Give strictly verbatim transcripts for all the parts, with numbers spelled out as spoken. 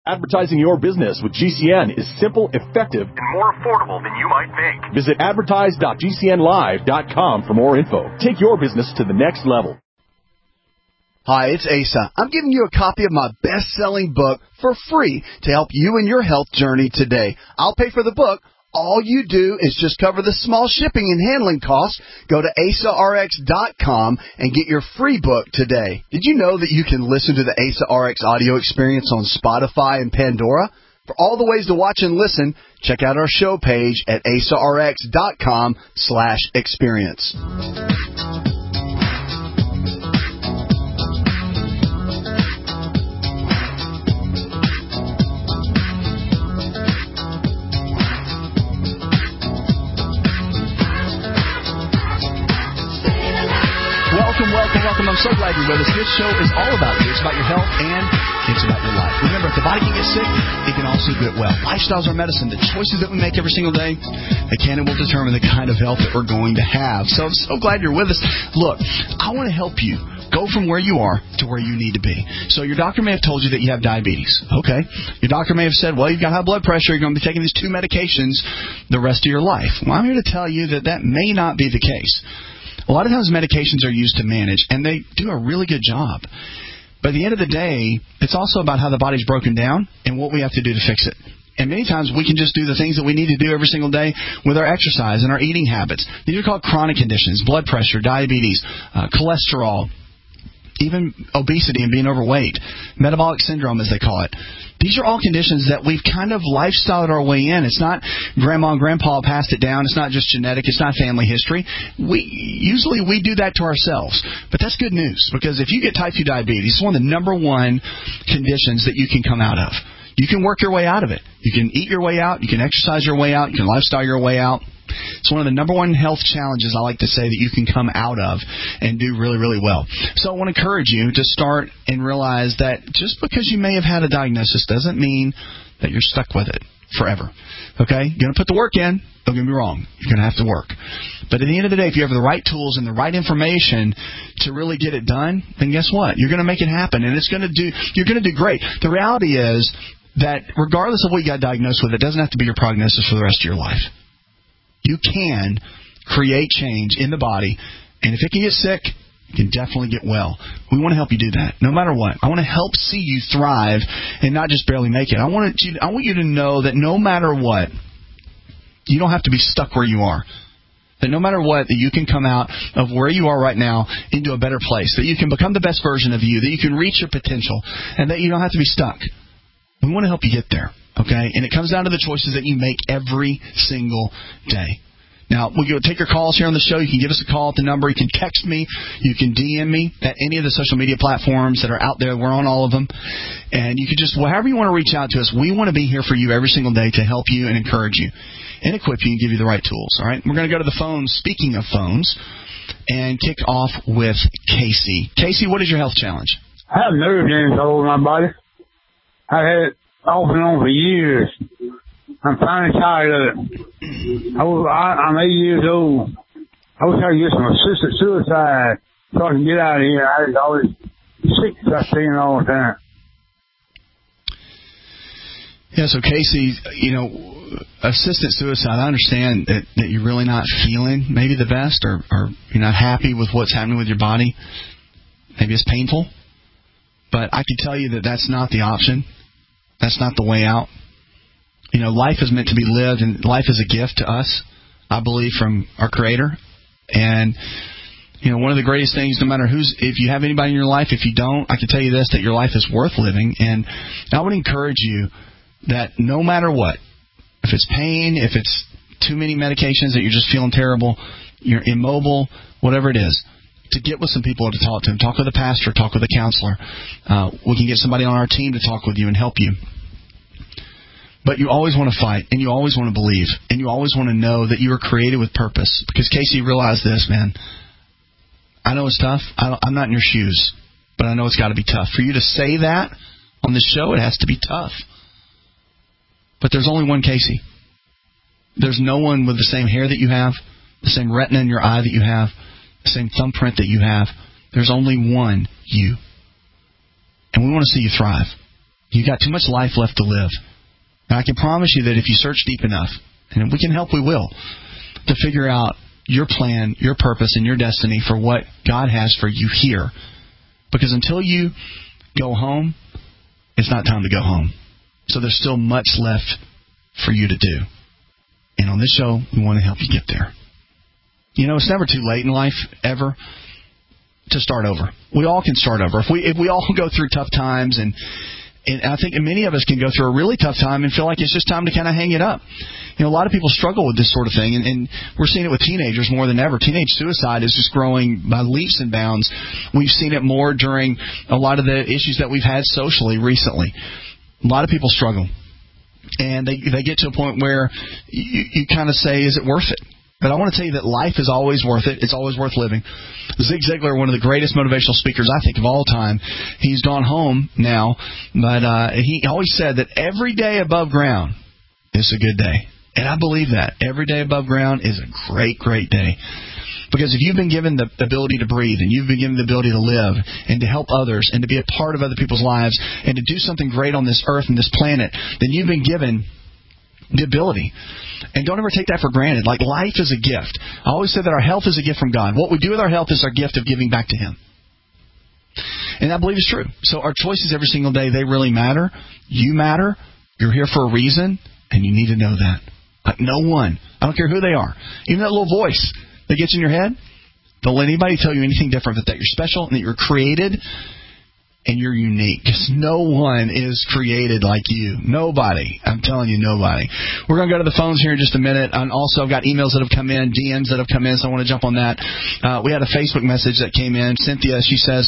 Advertising your business with G C N is simple, effective, and more affordable than you might think. Visit advertise dot g c n live dot com for more info. Take your business to the next level. Hi, it's Asa. I'm giving you a copy of my best-selling book for free to help you in your health journey today. I'll pay for the book. All you do is just cover the small shipping and handling costs. Go to asa r x dot com and get your free book today. Did you know that you can listen to the Asa R X audio experience on Spotify and Pandora? For all the ways to watch and listen, check out our show page at asa r x dot com slash experience. Welcome, welcome, welcome. I'm so glad you're with us. This show is all about you. It's about your health and it's about your life. Remember, if the body can get sick, it can also get well. Lifestyles are medicine. The choices that we make every single day, they can and will determine the kind of health that we're going to have. So I'm so glad you're with us. Look, I want to help you go from where you are to where you need to be. So your doctor may have told you that you have diabetes. Okay. Your doctor may have said, well, you've got high blood pressure. You're going to be taking these two medications the rest of your life. Well, I'm here to tell you that that may not be the case. A lot of times medications are used to manage, and they do a really good job. But at the end of the day, it's also about how the body's broken down and what we have to do to fix it. And many times we can just do the things that we need to do every single day with our exercise and our eating habits. These are called chronic conditions: blood pressure, diabetes, uh, cholesterol, even obesity and being overweight, metabolic syndrome as they call it. These are all conditions that we've kind of lifestyled our way in. It's not grandma and grandpa passed it down. It's not just genetic. It's not family history. We usually we do that to ourselves. But that's good news, because if you get type two diabetes, it's one of the number one conditions that you can come out of. You can work your way out of it. You can eat your way out. You can exercise your way out. You can lifestyle your way out. It's one of the number one health challenges, I like to say, that you can come out of and do really, really well. So I want to encourage you to start and realize that just because you may have had a diagnosis doesn't mean that you're stuck with it forever. Okay? You're going to put the work in. Don't get me wrong. You're going to have to work. But at the end of the day, if you have the right tools and the right information to really get it done, then guess what? You're going to make it happen, and it's going to do. You're going to do great. The reality is that regardless of what you got diagnosed with, it doesn't have to be your prognosis for the rest of your life. You can create change in the body, and if it can get sick, it can definitely get well. We want to help you do that, no matter what. I want to help see you thrive and not just barely make it. I want you, I want you to know that no matter what, you don't have to be stuck where you are. That no matter what, that you can come out of where you are right now into a better place, that you can become the best version of you, that you can reach your potential, and that you don't have to be stuck. We want to help you get there, okay? And it comes down to the choices that you make every single day. Now, we'll take your calls here on the show. You can give us a call at the number. You can text me. You can D M me at any of the social media platforms that are out there. We're on all of them. And you can just, however you want to reach out to us, we want to be here for you every single day to help you and encourage you and equip you and give you the right tools, all right? We're going to go to the phones, speaking of phones, and kick off with Casey. Casey, what is your health challenge? I have nerve damage all over my body. I had it off and on for years. I'm finally tired of it. I was, I, I'm eighty years old. I wish I could get some assisted suicide so I can get out of here. I was always sick, I stay in all the time. Yeah, so Casey, you know, assisted suicide, I understand that, that you're really not feeling maybe the best, or, or you're not happy with what's happening with your body. Maybe it's painful. But I can tell you that that's not the option. That's not the way out. You know, life is meant to be lived, and life is a gift to us, I believe, from our Creator. And, you know, one of the greatest things, no matter who's, if you have anybody in your life, if you don't, I can tell you this, that your life is worth living. And I would encourage you that no matter what, if it's pain, if it's too many medications that you're just feeling terrible, you're immobile, whatever it is, to get with some people to talk to them. Talk with a pastor, talk with a counselor. Uh, we can get somebody on our team to talk with you and help you. But you always want to fight, and you always want to believe, and you always want to know that you were created with purpose. Because, Casey, realize this, man. I know it's tough. I don't, I'm not in your shoes, but I know it's got to be tough. For you to say that on this show, it has to be tough. But there's only one Casey. There's no one with the same hair that you have, the same retina in your eye that you have, the same thumbprint that you have. There's only one you. And we want to see you thrive. You got too much life left to live. And I can promise you that if you search deep enough, and if we can help, we will, to figure out your plan, your purpose, and your destiny for what God has for you here. Because until you go home, it's not time to go home. So there's still much left for you to do. And on this show, we want to help you get there. You know, it's never too late in life, ever, to start over. We all can start over. If we if we all go through tough times, and, and I think many of us can go through a really tough time and feel like it's just time to kind of hang it up. You know, a lot of people struggle with this sort of thing, and, and we're seeing it with teenagers more than ever. Teenage suicide is just growing by leaps and bounds. We've seen it more during a lot of the issues that we've had socially recently. A lot of people struggle, and they they get to a point where you, you kind of say, is it worth it? But I want to tell you that life is always worth it. It's always worth living. Zig Ziglar, one of the greatest motivational speakers, I think, of all time, he's gone home now, but uh, he always said that every day above ground is a good day. And I believe that. Every day above ground is a great, great day. Because if you've been given the ability to breathe, and you've been given the ability to live, and to help others, and to be a part of other people's lives, and to do something great on this earth and this planet, then you've been given the ability. And don't ever take that for granted. Like, life is a gift. I always say that our health is a gift from God. What we do with our health is our gift of giving back to Him. And I believe it's true. So our choices every single day, they really matter. You matter. You're here for a reason, and you need to know that. Like, no one, I don't care who they are, even that little voice that gets in your head, don't let anybody tell you anything different, but that you're special and that you're created and you're unique. Because no one is created like you. Nobody. I'm telling you, nobody. We're going to go to the phones here in just a minute. And also, I've got emails that have come in, D Ms that have come in, so I want to jump on that. Uh, we had a Facebook message that came in. Cynthia, she says,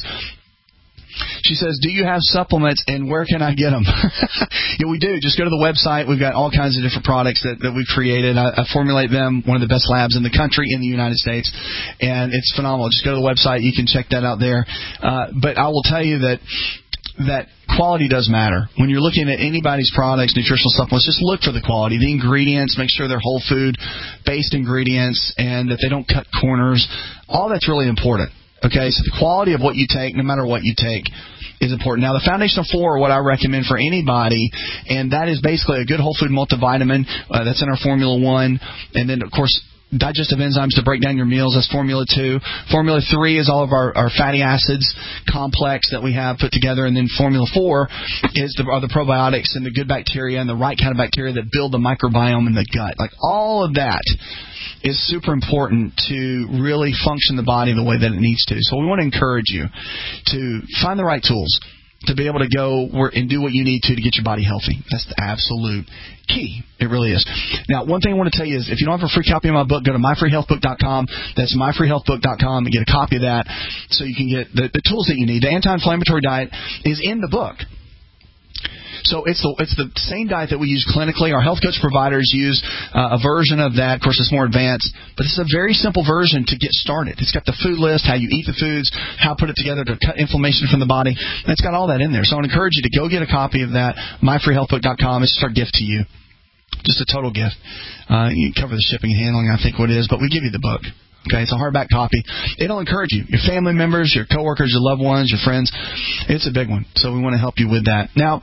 She says, do you have supplements, and where can I get them? Yeah, we do. Just go to the website. We've got all kinds of different products that, that we've created. I, I formulate them, one of the best labs in the country, in the United States, and it's phenomenal. Just go to the website. You can check that out there. Uh, but I will tell you that that quality does matter. When you're looking at anybody's products, nutritional supplements, just look for the quality, the ingredients, make sure they're whole food-based ingredients, and that they don't cut corners. All that's really important. Okay, so the quality of what you take, no matter what you take, is important. Now, the Foundational Four are what I recommend for anybody, and that is basically a good whole food multivitamin. Uh, that's in our Formula One. And then, of course, digestive enzymes to break down your meals. That's Formula Two. Formula Three is all of our, our fatty acids complex that we have put together. And then Formula Four is the, are the probiotics and the good bacteria and the right kind of bacteria that build the microbiome in the gut. Like, all of that is super important to really function the body the way that it needs to. So we want to encourage you to find the right tools to be able to go and do what you need to to get your body healthy. That's the absolute key. It really is. Now, one thing I want to tell you is if you don't have a free copy of my book, go to my free health book dot com. That's my free health book dot com and get a copy of that so you can get the, the tools that you need. The anti-inflammatory diet is in the book. So it's the it's the same diet that we use clinically. Our health coach providers use uh, a version of that. Of course, it's more advanced, but it's a very simple version to get started. It's got the food list, how you eat the foods, how to put it together to cut inflammation from the body. And it's got all that in there. So I would encourage you to go get a copy of that, my free health book dot com. It's just our gift to you. Just a total gift. Uh, you cover the shipping and handling, I think what it is, but we give you the book. Okay, it's a hardback copy. It'll encourage you, your family members, your coworkers, your loved ones, your friends. It's a big one, so we want to help you with that. Now,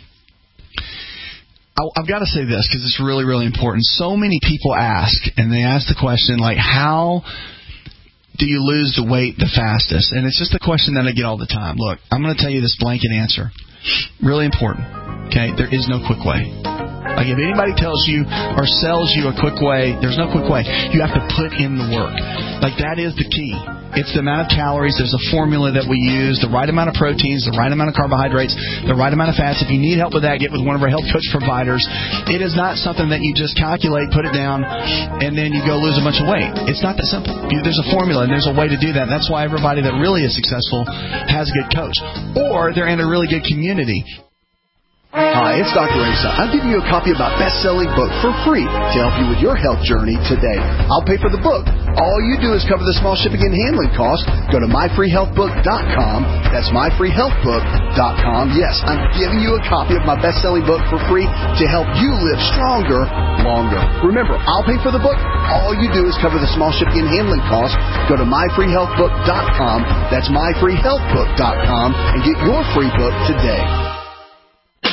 I've got to say this because it's really, really important. So many people ask, and they ask the question, like, how do you lose the weight the fastest? And it's just a question that I get all the time. Look, I'm going to tell you this blanket answer. Really important. Okay, there is no quick way. Like, if anybody tells you or sells you a quick way, there's no quick way. You have to put in the work. Like, that is the key. It's the amount of calories. There's a formula that we use, the right amount of proteins, the right amount of carbohydrates, the right amount of fats. If you need help with that, get with one of our health coach providers. It is not something that you just calculate, put it down, and then you go lose a bunch of weight. It's not that simple. There's a formula, and there's a way to do that. That's why everybody that really is successful has a good coach. Or they're in a really good community. Hi, it's Doctor Asa. I'm giving you a copy of my best-selling book for free to help you with your health journey today. I'll pay for the book. All you do is cover the small shipping and handling costs. Go to my free health book dot com. That's my free health book dot com. Yes, I'm giving you a copy of my best-selling book for free to help you live stronger, longer. Remember, I'll pay for the book. All you do is cover the small shipping and handling costs. Go to my free health book dot com. That's my free health book dot com and get your free book today.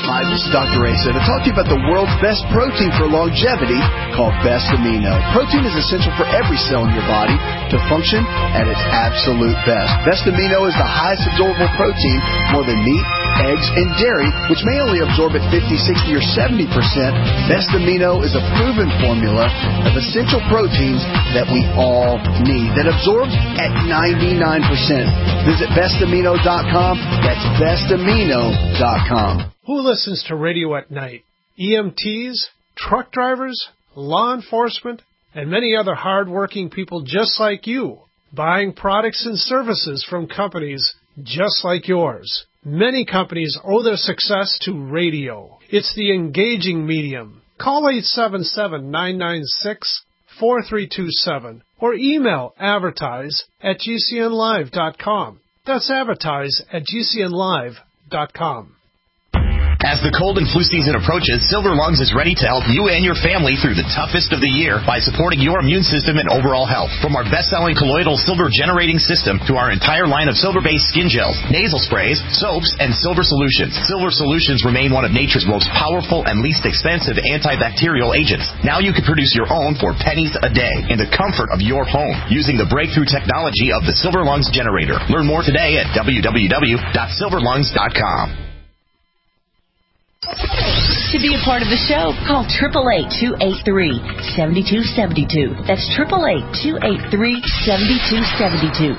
Hi, this is Doctor Asa to talk to you about the world's best protein for longevity called Best Amino. Protein is essential for every cell in your body to function at its absolute best. Best Amino is the highest absorbable protein, more than meat, eggs, and dairy, which may only absorb at fifty, sixty, or seventy percent. Best Amino is a proven formula of essential proteins that we all need that absorbs at ninety-nine percent. Visit best amino dot com. That's best amino dot com. Who listens to radio at night? E M Ts, truck drivers, law enforcement, and many other hard-working people just like you, buying products and services from companies just like yours. Many companies owe their success to radio. It's the engaging medium. Call eight seven seven, nine nine six, four three two seven or email advertise at g c n live dot com. That's advertise at g c n live dot com. As the cold and flu season approaches, Silver Lungs is ready to help you and your family through the toughest of the year by supporting your immune system and overall health. From our best-selling colloidal silver generating system to our entire line of silver-based skin gels, nasal sprays, soaps, and silver solutions. Silver solutions remain one of nature's most powerful and least expensive antibacterial agents. Now you can produce your own for pennies a day in the comfort of your home using the breakthrough technology of the Silver Lungs generator. Learn more today at w w w dot silver lungs dot com. To be a part of the show, call eight eight eight, two eight three, seven two seven two. That's eight eight eight, two eight three, seven two seven two.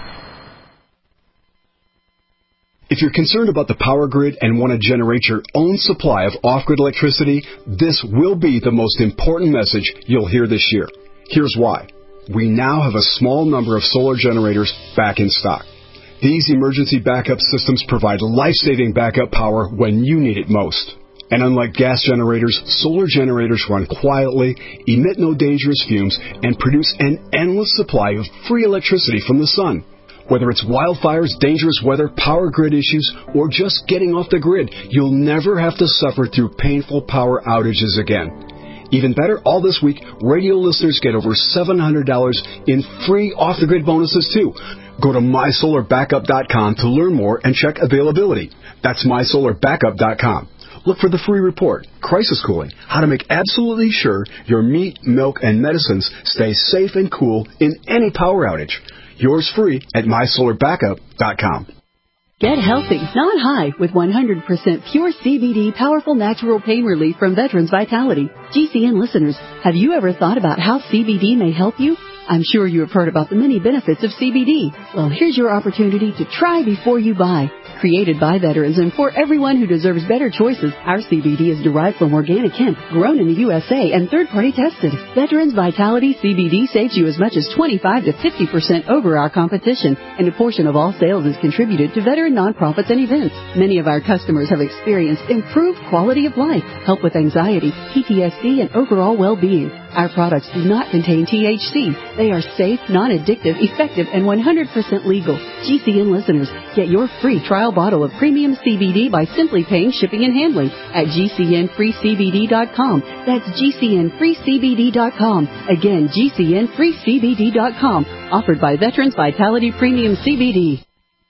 If you're concerned about the power grid and want to generate your own supply of off-grid electricity, this will be the most important message you'll hear this year. Here's why. We now have a small number of solar generators back in stock. These emergency backup systems provide life-saving backup power when you need it most. And unlike gas generators, solar generators run quietly, emit no dangerous fumes, and produce an endless supply of free electricity from the sun. Whether it's wildfires, dangerous weather, power grid issues, or just getting off the grid, you'll never have to suffer through painful power outages again. Even better, all this week, radio listeners get over seven hundred dollars in free off-the-grid bonuses, too. Go to my solar backup dot com to learn more and check availability. That's my solar backup dot com. Look for the free report, Crisis Cooling, how to make absolutely sure your meat, milk, and medicines stay safe and cool in any power outage. Yours free at my solar backup dot com. Get healthy, not high, with one hundred percent pure C B D powerful natural pain relief from Veterans Vitality. G C N listeners, have you ever thought about how C B D may help you? I'm sure you have heard about the many benefits of C B D. Well, here's your opportunity to try before you buy. Created by veterans and for everyone who deserves better choices, our C B D is derived from organic hemp, grown in the U S A, and third-party tested. Veterans Vitality C B D saves you as much as twenty-five to fifty percent over our competition, and a portion of all sales is contributed to veteran nonprofits and events. Many of our customers have experienced improved quality of life, help with anxiety, P T S D, and overall well-being. Our products do not contain T H C. They are safe, non-addictive, effective, and one hundred percent legal. G C N listeners, get your free trial bottle of premium C B D by simply paying shipping and handling at G C N free C B D dot com. That's G C N free C B D dot com. Again, G C N free C B D dot com. Offered by Veterans Vitality Premium C B D.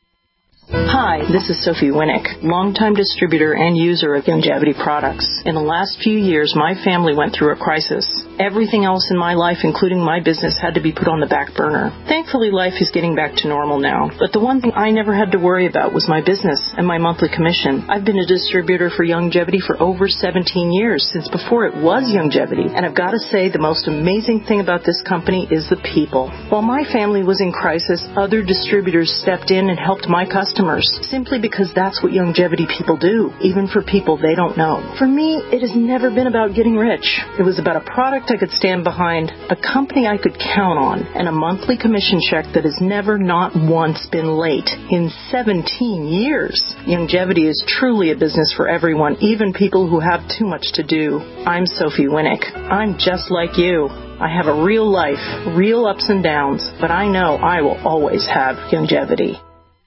Hi, this is Sophie Winnick, longtime distributor and user of Youngevity products. In the last few years, my family went through a crisis. Everything else in my life, including my business, had to be put on the back burner. Thankfully, life is getting back to normal now. But the one thing I never had to worry about was my business and my monthly commission. I've been a distributor for Youngevity for over seventeen years, since before it was Youngevity. And I've got to say, the most amazing thing about this company is the people. While my family was in crisis, other distributors stepped in and helped my customers, simply because that's what Youngevity people do, even for people they don't know. For me, it has never been about getting rich. It was about a product I could stand behind, a company I could count on, and a monthly commission check that has never not once been late in seventeen years. Youngevity is truly a business for everyone, even people who have too much to do. I'm Sophie Winnick. I'm just like you. I have a real life, real ups and downs, but I know I will always have Youngevity.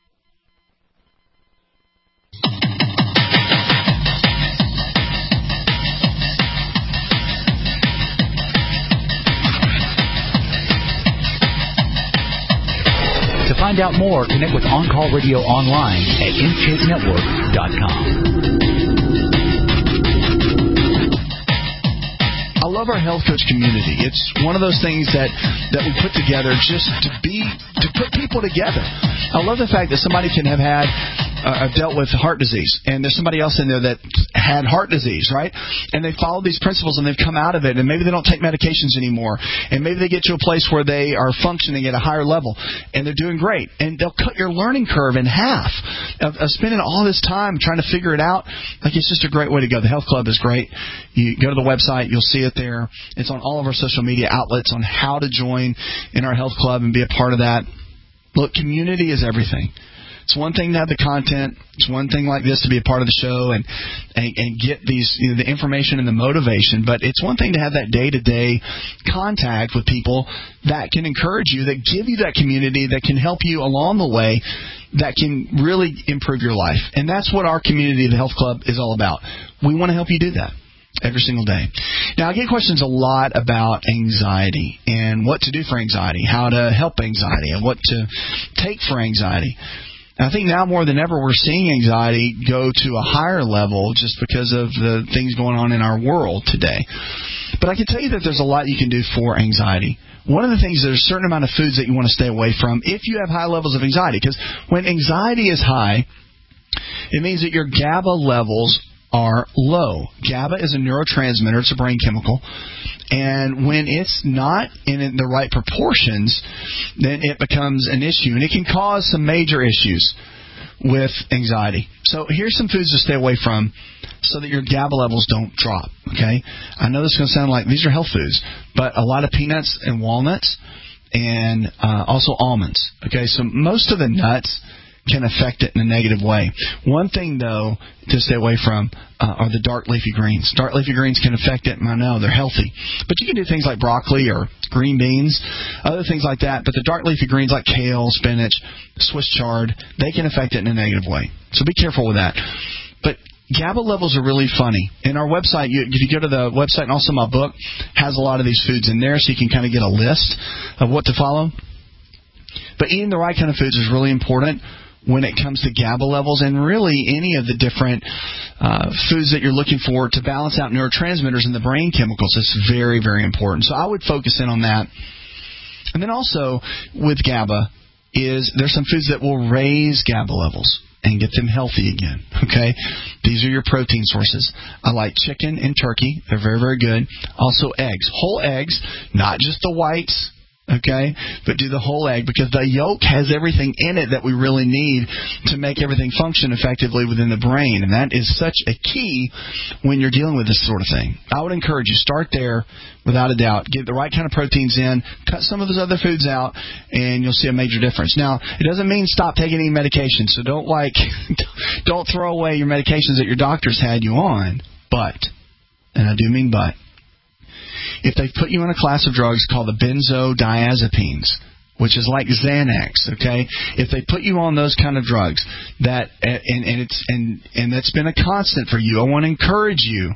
To find out more, connect with On Call Radio online at n chase network dot com. love our health coach community. It's one of those things that, that we put together just to be to put people together. I love the fact that somebody can have had uh, dealt with heart disease, and there's somebody else in there that had heart disease, right? And they followed these principles, and they've come out of it, and maybe they don't take medications anymore, and maybe they get to a place where they are functioning at a higher level, and they're doing great, and they'll cut your learning curve in half of, of spending all this time trying to figure it out. Like, it's just a great way to go. The Health Club is great. You go to the website, you'll see it there. It's on all of our social media outlets on how to join in our Health Club and be a part of that. Look, community is everything. It's one thing to have the content. It's one thing like this to be a part of the show and and, and get these you know, the information and the motivation. But it's one thing to have that day-to-day contact with people that can encourage you, that give you that community, that can help you along the way, that can really improve your life. And that's what our community, the Health Club, is all about. We want to help you do that every single day. Now, I get questions a lot about anxiety and what to do for anxiety, how to help anxiety, and what to take for anxiety. I think now more than ever we're seeing anxiety go to a higher level just because of the things going on in our world today. But I can tell you that there's a lot you can do for anxiety. One of the things, there's a certain amount of foods that you want to stay away from if you have high levels of anxiety. Because when anxiety is high, it means that your GABA levels are low. GABA is a neurotransmitter. It's a brain chemical. And when it's not in the right proportions, then it becomes an issue. And it can cause some major issues with anxiety. So here's some foods to stay away from so that your GABA levels don't drop. Okay? I know this is going to sound like these are health foods, but a lot of peanuts and walnuts and uh, also almonds. Okay? So most of the nuts can affect it in a negative way. One thing, though, to stay away from uh, are the dark leafy greens. Dark leafy greens can affect it. I know, they're healthy. But you can do things like broccoli or green beans, other things like that. But the dark leafy greens like kale, spinach, Swiss chard, they can affect it in a negative way. So be careful with that. But GABA levels are really funny. In our website, you, if you go to the website, and also my book has a lot of these foods in there, so you can kind of get a list of what to follow. But eating the right kind of foods is really important when it comes to GABA levels and really any of the different uh, foods that you're looking for to balance out neurotransmitters in the brain chemicals. It's very, very important. So I would focus in on that. And then also with GABA is there's some foods that will raise GABA levels and get them healthy again. Okay? These are your protein sources. I like chicken and turkey. They're very, very good. Also eggs. Whole eggs, not just the whites. Okay, but do the whole egg because the yolk has everything in it that we really need to make everything function effectively within the brain. And that is such a key when you're dealing with this sort of thing. I would encourage you, start there without a doubt. Get the right kind of proteins in, cut some of those other foods out, and you'll see a major difference. Now, it doesn't mean stop taking any medication, so don't like, don't throw away your medications that your doctors had you on. But, and I do mean but, if they put you in a class of drugs called the benzodiazepines, which is like Xanax, okay? If they put you on those kind of drugs, that and, and it's and and that's been a constant for you, I want to encourage you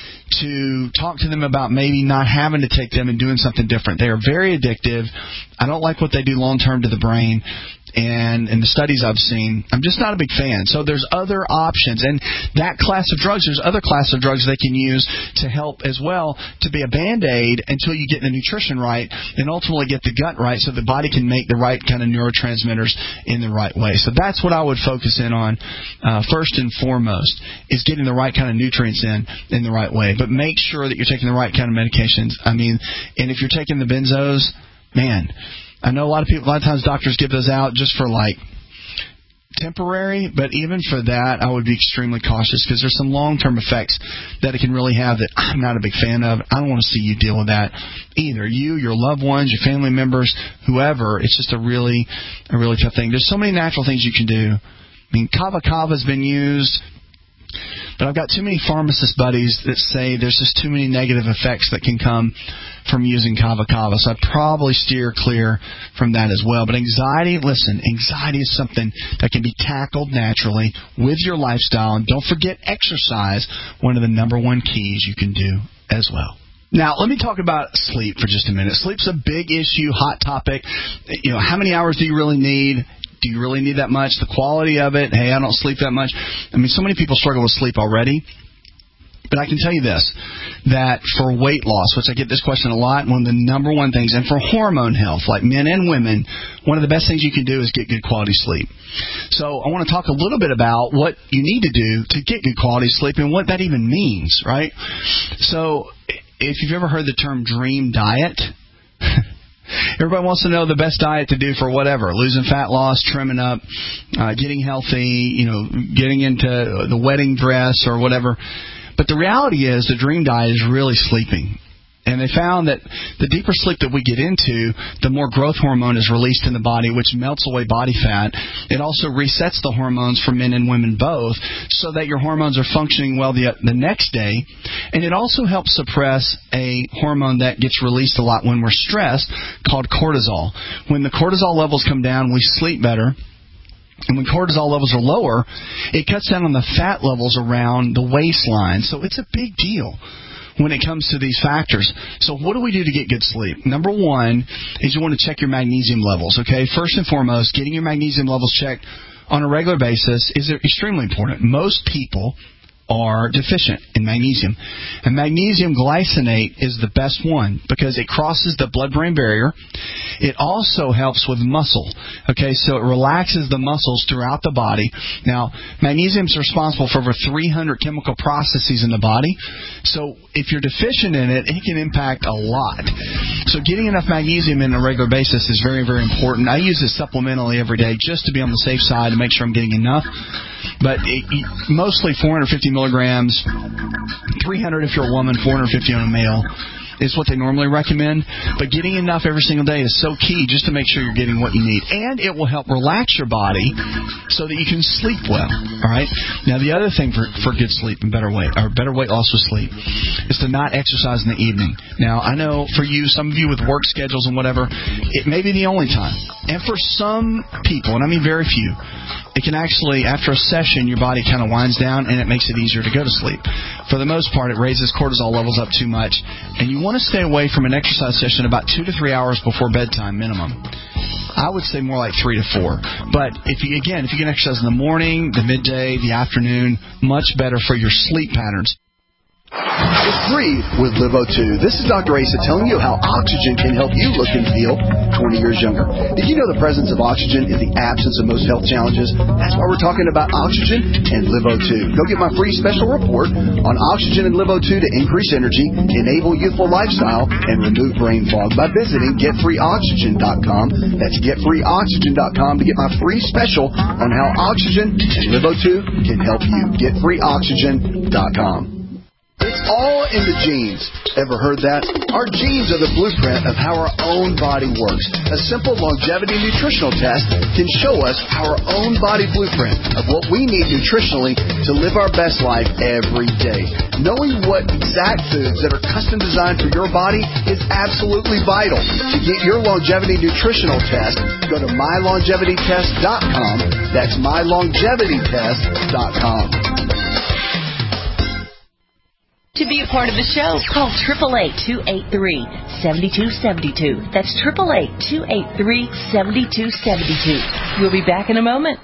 to talk to them about maybe not having to take them and doing something different. They are very addictive. I don't like what they do long term to the brain. And in the studies I've seen, I'm just not a big fan. So there's other options. And that class of drugs, there's other class of drugs they can use to help as well to be a Band-Aid until you get the nutrition right and ultimately get the gut right so the body can make the right kind of neurotransmitters in the right way. So that's what I would focus in on uh, first and foremost is getting the right kind of nutrients in in the right way. But make sure that you're taking the right kind of medications. I mean, and if you're taking the benzos, man, I know a lot of people, a lot of times doctors give those out just for like temporary, but even for that, I would be extremely cautious because there's some long-term effects that it can really have that I'm not a big fan of. I don't want to see you deal with that either. You, your loved ones, your family members, whoever. It's just a really, a really tough thing. There's so many natural things you can do. I mean, Kava Kava has been used, but I've got too many pharmacist buddies that say there's just too many negative effects that can come from using Kava Kava. So I'd probably steer clear from that as well. But anxiety, listen, anxiety is something that can be tackled naturally with your lifestyle. And don't forget exercise, one of the number one keys you can do as well. Now, let me talk about sleep for just a minute. Sleep's a big issue, hot topic. You know, how many hours do you really need? Do you really need that much? The quality of it? Hey, I don't sleep that much. I mean, so many people struggle with sleep already. But I can tell you this, that for weight loss, which I get this question a lot, one of the number one things, and for hormone health, like men and women, one of the best things you can do is get good quality sleep. So I want to talk a little bit about what you need to do to get good quality sleep and what that even means, right? So if you've ever heard the term dream diet, everybody wants to know the best diet to do for whatever, losing fat loss, trimming up, uh, getting healthy, you know, getting into the wedding dress or whatever. But the reality is the dream diet is really sleeping. And they found that the deeper sleep that we get into, the more growth hormone is released in the body, which melts away body fat. It also resets the hormones for men and women both so that your hormones are functioning well the, the next day. And it also helps suppress a hormone that gets released a lot when we're stressed called cortisol. When the cortisol levels come down, we sleep better. And when cortisol levels are lower, it cuts down on the fat levels around the waistline. So it's a big deal when it comes to these factors. So what do we do to get good sleep? Number one is you want to check your magnesium levels, okay? First and foremost, getting your magnesium levels checked on a regular basis is extremely important. Most people are deficient in magnesium. And magnesium glycinate is the best one because it crosses the blood-brain barrier. It also helps with muscle. Okay, so it relaxes the muscles throughout the body. Now, magnesium is responsible for over three hundred chemical processes in the body. So if you're deficient in it, it can impact a lot. So getting enough magnesium in a regular basis is very, very important. I use it supplementally every day just to be on the safe side to make sure I'm getting enough. But it, mostly four hundred fifty milligrams, three hundred if you're a woman, four hundred fifty on a male, is what they normally recommend. But getting enough every single day is so key just to make sure you're getting what you need. And it will help relax your body so that you can sleep well. All right? Now, the other thing for, for good sleep and better weight, or better weight loss with sleep, is to not exercise in the evening. Now, I know for you, some of you with work schedules and whatever, it may be the only time. And for some people, and I mean very few, it can actually, after a session, your body kind of winds down and it makes it easier to go to sleep. For the most part, it raises cortisol levels up too much. And you want to stay away from an exercise session about two to three hours before bedtime minimum. I would say more like three to four. But if you, again, if you can exercise in the morning, the midday, the afternoon, much better for your sleep patterns. It's Breathe with Live O two. This is Doctor Asa telling you how oxygen can help you look and feel twenty years younger. Did you know the presence of oxygen is the absence of most health challenges? That's why we're talking about oxygen and Live O two. Go get my free special report on oxygen and Live O two to increase energy, enable youthful lifestyle, and remove brain fog by visiting get free oxygen dot com. That's get free oxygen dot com to get my free special on how oxygen and Live O two can help you. get free oxygen dot com. It's all in the genes. Ever heard that? Our genes are the blueprint of how our own body works. A simple longevity nutritional test can show us our own body blueprint of what we need nutritionally to live our best life every day. Knowing what exact foods that are custom designed for your body is absolutely vital. To get your longevity nutritional test, go to my longevity test dot com. That's my longevity test dot com. To be a part of the show, call eight eight eight, two eight three, seven two seven two. That's eight eight eight, two eight three, seven two seven two. We'll be back in a moment.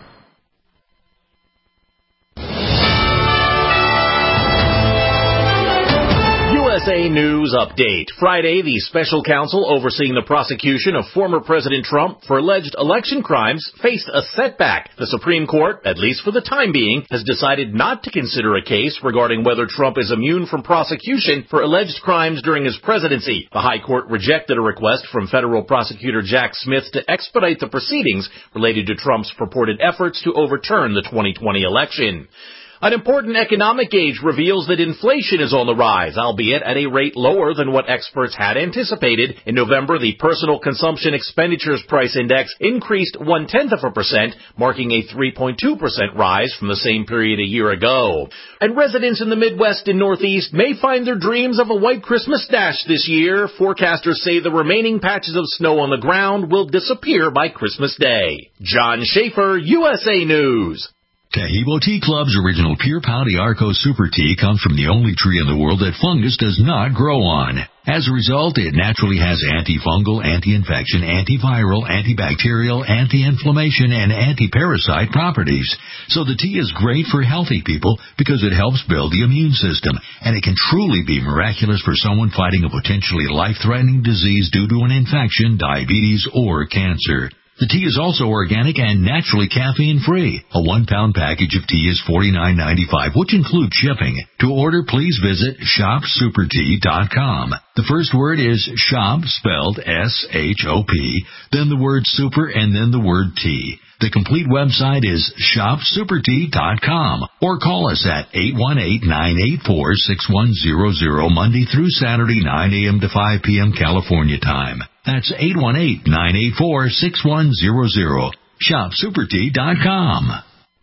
U S A News Update. Friday, the special counsel overseeing the prosecution of former President Trump for alleged election crimes faced a setback. The Supreme Court, at least for the time being, has decided not to consider a case regarding whether Trump is immune from prosecution for alleged crimes during his presidency. The High Court rejected a request from federal prosecutor Jack Smith to expedite the proceedings related to Trump's purported efforts to overturn the twenty twenty election. An important economic gauge reveals that inflation is on the rise, albeit at a rate lower than what experts had anticipated. In November, the Personal Consumption Expenditures Price Index increased one-tenth of a percent, marking a three point two percent rise from the same period a year ago. And residents in the Midwest and Northeast may find their dreams of a white Christmas dash this year. Forecasters say the remaining patches of snow on the ground will disappear by Christmas Day. John Schaefer, U S A News. Tahibo Tea Club's original Pure Pau Arco Super Tea comes from the only tree in the world that fungus does not grow on. As a result, it naturally has antifungal, anti-infection, antiviral, antibacterial, anti-inflammation, and anti-parasite properties. So the tea is great for healthy people because it helps build the immune system, and it can truly be miraculous for someone fighting a potentially life-threatening disease due to an infection, diabetes, or cancer. The tea is also organic and naturally caffeine-free. A one-pound package of tea is forty-nine ninety-five, which includes shipping. To order, please visit shop super tea dot com. The first word is shop, spelled S H O P, then the word super, and then the word tea. The complete website is shop super tea dot com, or call us at eight one eight, nine eight four, six one zero zero Monday through Saturday, nine a.m. to five p.m. California time. That's eight one eight, nine eight four, six one zero zero. shop super tea dot com.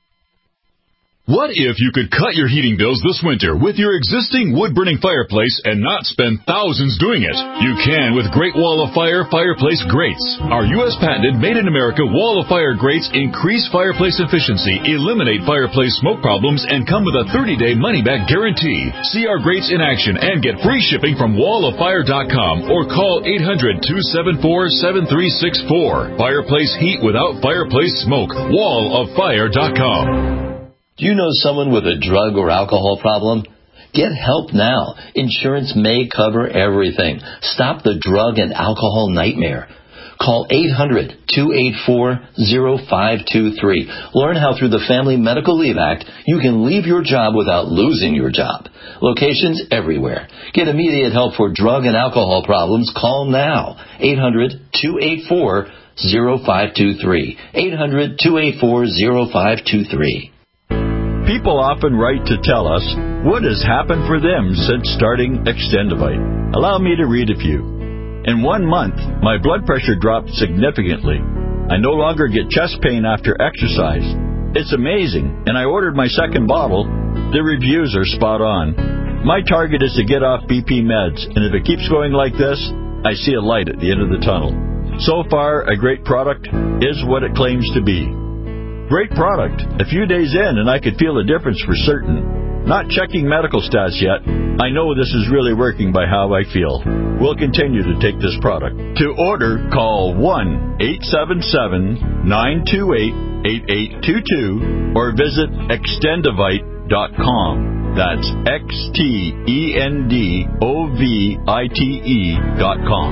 What if you could cut your heating bills this winter with your existing wood-burning fireplace and not spend thousands doing it? You can with Great Wall of Fire Fireplace Grates. Our U S patented made-in-America Wall of Fire grates increase fireplace efficiency, eliminate fireplace smoke problems, and come with a thirty-day money-back guarantee. See our grates in action and get free shipping from wall of fire dot com or call eight hundred, two seven four, seven three six four. Fireplace heat without fireplace smoke. wall of fire dot com. Do you know someone with a drug or alcohol problem? Get help now. Insurance may cover everything. Stop the drug and alcohol nightmare. Call eight hundred, two eight four, zero five two three. Learn how through the Family Medical Leave Act you can leave your job without losing your job. Locations everywhere. Get immediate help for drug and alcohol problems. Call now. eight hundred, two eight four, zero five two three. eight hundred, two eight four, zero five two three. People often write to tell us what has happened for them since starting Extendivite. Allow me to read a few. In one month, my blood pressure dropped significantly. I no longer get chest pain after exercise. It's amazing, and I ordered my second bottle. The reviews are spot on. My target is to get off B P meds, and if it keeps going like this, I see a light at the end of the tunnel. So far, a great product is what it claims to be. Great product. A few days in, and I could feel a difference for certain. Not checking medical stats yet. I know this is really working by how I feel. We'll continue to take this product. To order, call one eight seven seven, nine two eight, eight eight two two or visit extendivite dot com. That's X T E N D O V I T E dot com.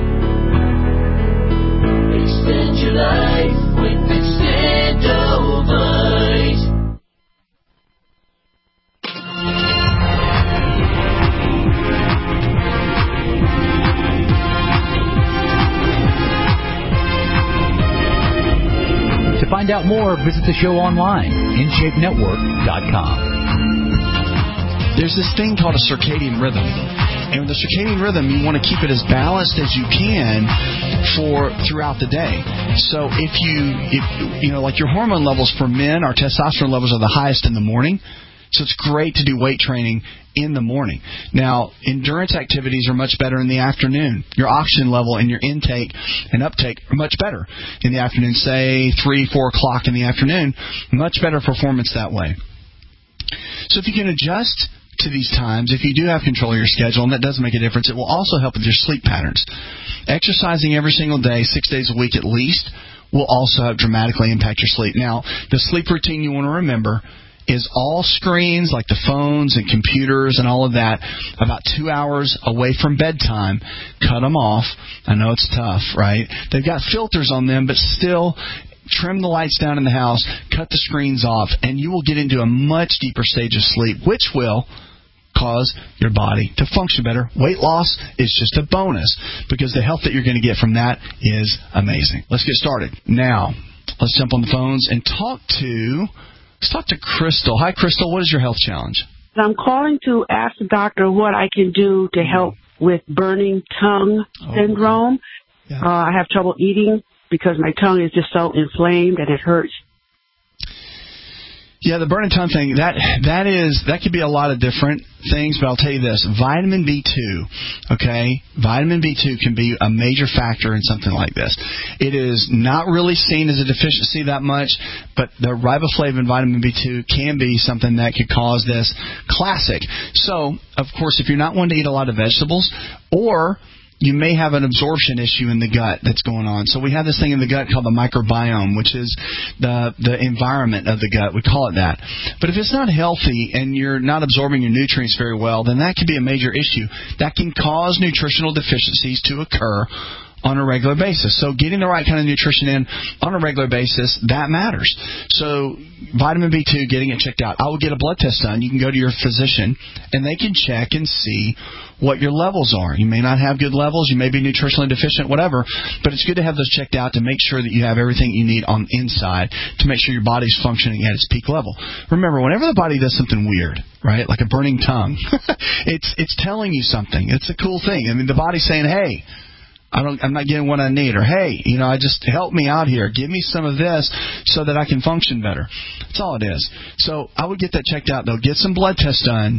Extend your life with Extendivite. To find out more, visit the show online, in shape network dot com. There's this thing called a circadian rhythm. And with the circadian rhythm, you want to keep it as balanced as you can for throughout the day. So if you, if, you know, like your hormone levels for men, our testosterone levels are the highest in the morning. So it's great to do weight training in the morning. Now, endurance activities are much better in the afternoon. Your oxygen level and your intake and uptake are much better in the afternoon. Say three, four o'clock in the afternoon, much better performance that way. So if you can adjust to these times, if you do have control of your schedule, and that does make a difference, it will also help with your sleep patterns. Exercising every single day, six days a week at least, will also dramatically impact your sleep. Now, the sleep routine you want to remember is all screens like the phones and computers and all of that about two hours away from bedtime. Cut them off. I know it's tough, right? They've got filters on them, but still trim the lights down in the house, cut the screens off, and you will get into a much deeper stage of sleep, which will cause your body to function better. Weight loss is just a bonus because the health that you're going to get from that is amazing. Let's get started. Now, let's jump on the phones and talk to... Let's talk to Crystal. Hi, Crystal. What is your health challenge? I'm calling to ask the doctor what I can do to help with burning tongue oh, syndrome. Yeah. Uh, I have trouble eating because my tongue is just so inflamed and it hurts. Yeah, the burning tongue thing, that that is that could be a lot of different things, but I'll tell you this. Vitamin B two, okay? Vitamin B two can be a major factor in something like this. It is not really seen as a deficiency that much, but the riboflavin vitamin B two can be something that could cause this. Classic. So, of course, if you're not one to eat a lot of vegetables, or you may have an absorption issue in the gut that's going on. So we have this thing in the gut called the microbiome, which is the the environment of the gut. We call it that. But if it's not healthy and you're not absorbing your nutrients very well, then that could be a major issue. That can cause nutritional deficiencies to occur on a regular basis. So getting the right kind of nutrition in on a regular basis, that matters. So vitamin B two, getting it checked out. I will get a blood test done. You can go to your physician, and they can check and see what your levels are. You may not have good levels. You may be nutritionally deficient, whatever. But it's good to have those checked out to make sure that you have everything you need on the inside to make sure your body's functioning at its peak level. Remember, whenever the body does something weird, right, like a burning tongue, it's it's telling you something. It's a cool thing. I mean, the body's saying, hey, I don't, I'm not getting what I need. Or, hey, you know, I just help me out here. Give me some of this so that I can function better. That's all it is. So I would get that checked out, though. Get some blood tests done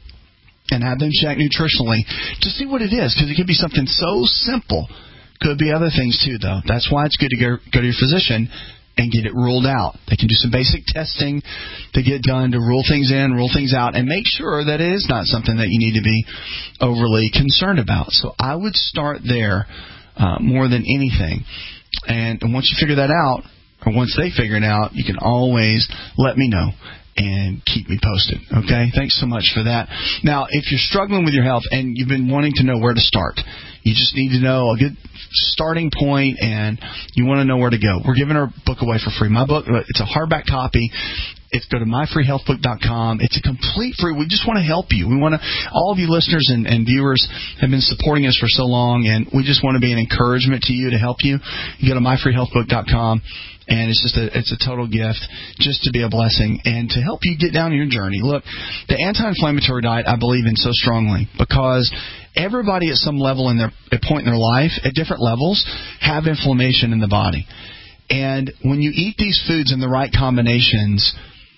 and have them checked nutritionally to see what it is, because it could be something so simple. Could be other things, too, though. That's why it's good to go, go to your physician and get it ruled out. They can do some basic testing to get done to rule things in, rule things out, and make sure that it is not something that you need to be overly concerned about. So I would start there uh, more than anything. And, and once you figure that out, or once they figure it out, you can always let me know and keep me posted. Okay? Thanks so much for that. Now, if you're struggling with your health and you've been wanting to know where to start, you just need to know a good starting point, and you want to know where to go. We're giving our book away for free. My book, it's a hardback copy. It's go to my free health book dot com. It's a complete free. We just want to help you. We want to. All of you listeners and, and viewers have been supporting us for so long, and we just want to be an encouragement to you to help you. You go to my free health book dot com. And it's just a it's a total gift just to be a blessing and to help you get down your journey. Look, the anti-inflammatory diet I believe in so strongly because everybody at some level in their a point in their life, at different levels, have inflammation in the body. And when you eat these foods in the right combinations,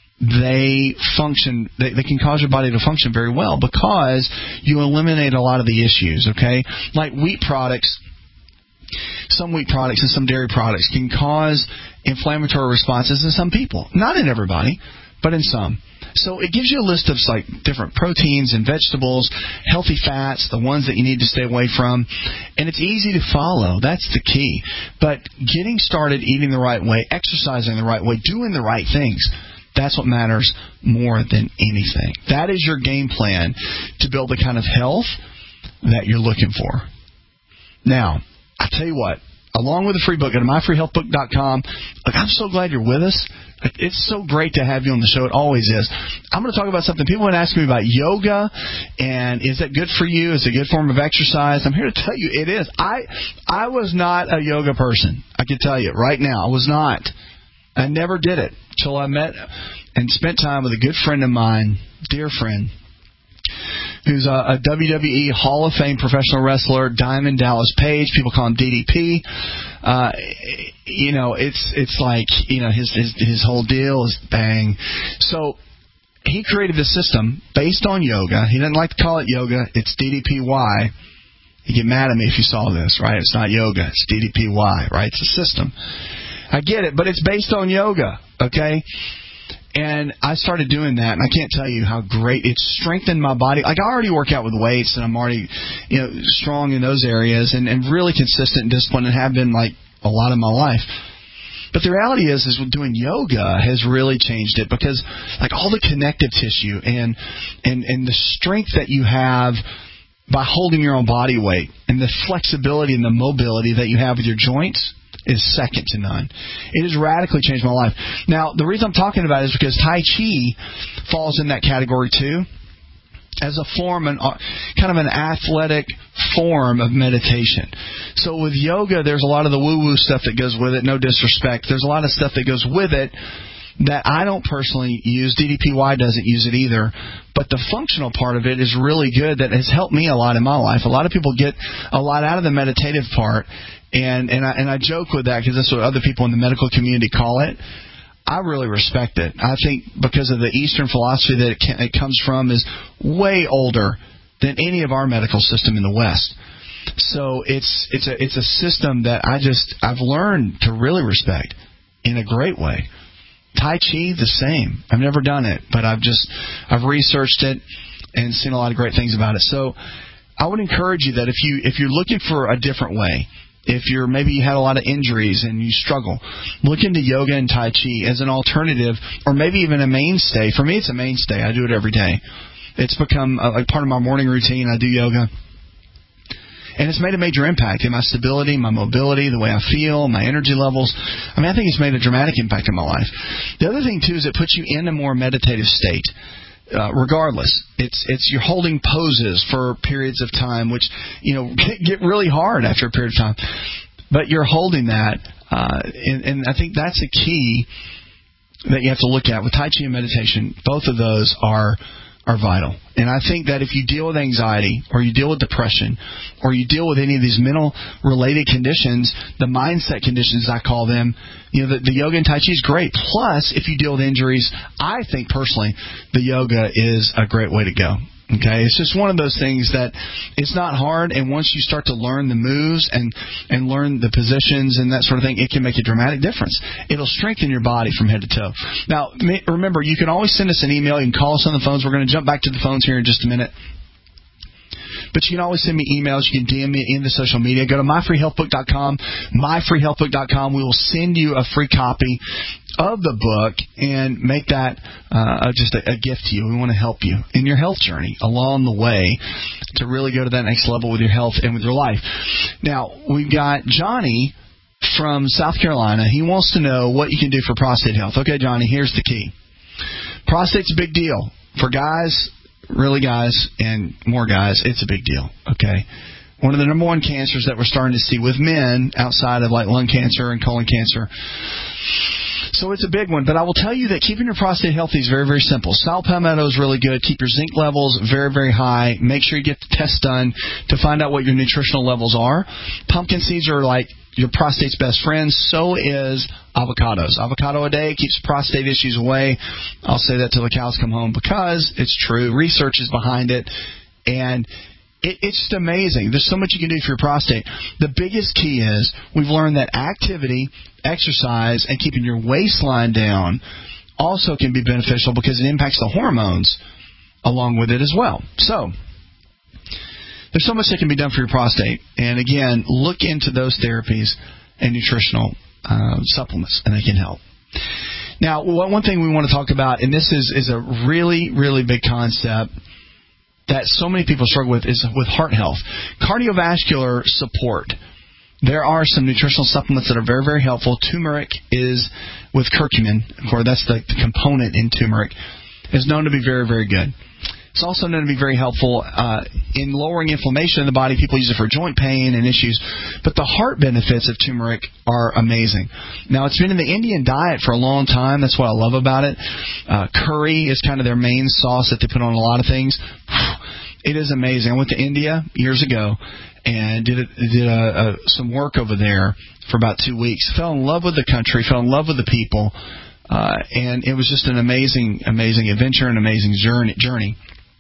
they function, they, they can cause your body to function very well because you eliminate a lot of the issues, okay? Like wheat products. Some wheat products and some dairy products can cause inflammatory responses in some people. Not in everybody, but in some. So it gives you a list of like different proteins and vegetables, healthy fats, the ones that you need to stay away from. And it's easy to follow. That's the key. But getting started eating the right way, exercising the right way, doing the right things, that's what matters more than anything. That is your game plan to build the kind of health that you're looking for. Now, I tell you what, along with the free book, go to my free health book dot com. Look, I'm so glad you're with us. It's so great to have you on the show. It always is. I'm going to talk about something. People have been asking me about yoga, and is that good for you? Is it a good form of exercise? I'm here to tell you it is. I I was not a yoga person. I can tell you right now, I was not. I never did it until I met and spent time with a good friend of mine, dear friend, who's a, a W W E Hall of Fame professional wrestler, Diamond Dallas Page. People call him D D P. Uh, you know, it's it's like, you know, his, his his whole deal is bang. So he created this system based on yoga. He doesn't like to call it yoga. It's D D P Y. You get mad at me if you saw this, right? It's not yoga. It's D D P Y, right? It's a system. I get it, but it's based on yoga, okay? And I started doing that, and I can't tell you how great it's strengthened my body. Like, I already work out with weights, and I'm already, you know, strong in those areas and, and really consistent and disciplined and have been, like, a lot of my life. But the reality is, is doing yoga has really changed it because, like, all the connective tissue and, and, and the strength that you have by holding your own body weight and the flexibility and the mobility that you have with your joints is second to none. It has radically changed my life. Now, the reason I'm talking about it is because Tai Chi falls in that category too, as a form, an, kind of an athletic form of meditation. So with yoga, there's a lot of the woo-woo stuff that goes with it, no disrespect. There's a lot of stuff that goes with it that I don't personally use. D D P Y doesn't use it either. But the functional part of it is really good. That has helped me a lot in my life. A lot of people get a lot out of the meditative part. And and I, and I joke with that because that's what other people in the medical community call it. I really respect it. I think because of the Eastern philosophy that it, can, it comes from is way older than any of our medical system in the West. So it's it's a it's a system that I just I've learned to really respect in a great way. Tai Chi, the same. I've never done it, but I've just I've researched it and seen a lot of great things about it. So I would encourage you that if you if you're looking for a different way, if you're maybe you had a lot of injuries and you struggle, look into yoga and Tai Chi as an alternative, or maybe even a mainstay. For me, it's a mainstay. I do it every day. It's become a, like part of my morning routine. I do yoga. And it's made a major impact in my stability, my mobility, the way I feel, my energy levels. I mean, I think it's made a dramatic impact in my life. The other thing, too, is it puts you in a more meditative state. Uh, regardless, it's it's you're holding poses for periods of time, which, you know, get really hard after a period of time. But you're holding that, uh, and, and I think that's a key that you have to look at. With Tai Chi and meditation, both of those are are vital. And I think that if you deal with anxiety, or you deal with depression, or you deal with any of these mental-related conditions, the mindset conditions, I call them, you know, the, the yoga and Tai Chi is great. Plus, if you deal with injuries, I think personally the yoga is a great way to go. Okay, it's just one of those things that it's not hard, and once you start to learn the moves and and learn the positions and that sort of thing, it can make a dramatic difference. It'll strengthen your body from head to toe. Now, remember, you can always send us an email. You can call us on the phones. We're going to jump back to the phones here in just a minute. But you can always send me emails. You can D M me in the social media. Go to my free health book dot com, my free health book dot com. We will send you a free copy of the book and make that uh, just a, a gift to you. We want to help you in your health journey along the way to really go to that next level with your health and with your life. Now, we've got Johnny from South Carolina. He wants to know what you can do for prostate health. Okay, Johnny, here's the key. Prostate's a big deal. For guys, really guys, and more guys, it's a big deal, okay? One of the number one cancers that we're starting to see with men outside of like lung cancer and colon cancer. So it's a big one, but I will tell you that keeping your prostate healthy is very, very simple. Sal palmetto is really good. Keep your zinc levels very, very high. Make sure you get the test done to find out what your nutritional levels are. Pumpkin seeds are like your prostate's best friend. So is avocados. Avocado a day keeps prostate issues away. I'll say that till the cows come home because it's true. Research is behind it, and It, it's just amazing. There's so much you can do for your prostate. The biggest key is we've learned that activity, exercise, and keeping your waistline down also can be beneficial because it impacts the hormones along with it as well. So there's so much that can be done for your prostate. And again, look into those therapies and nutritional uh, supplements, and they can help. Now, one thing we want to talk about, and this is, is a really, really big concept that so many people struggle with, is with heart health. Cardiovascular support. There are some nutritional supplements that are very, very helpful. Turmeric is, with curcumin, of course, that's the, the component in turmeric, is known to be very, very good. It's also known to be very helpful uh, in lowering inflammation in the body. People use it for joint pain and issues. But the heart benefits of turmeric are amazing. Now, it's been in the Indian diet for a long time. That's what I love about it. Uh, curry is kind of their main sauce that they put on a lot of things. It is amazing. I went to India years ago and did, a, did a, a, some work over there for about two weeks. Fell in love with the country, fell in love with the people, uh, and it was just an amazing, amazing adventure, an amazing journey. journey.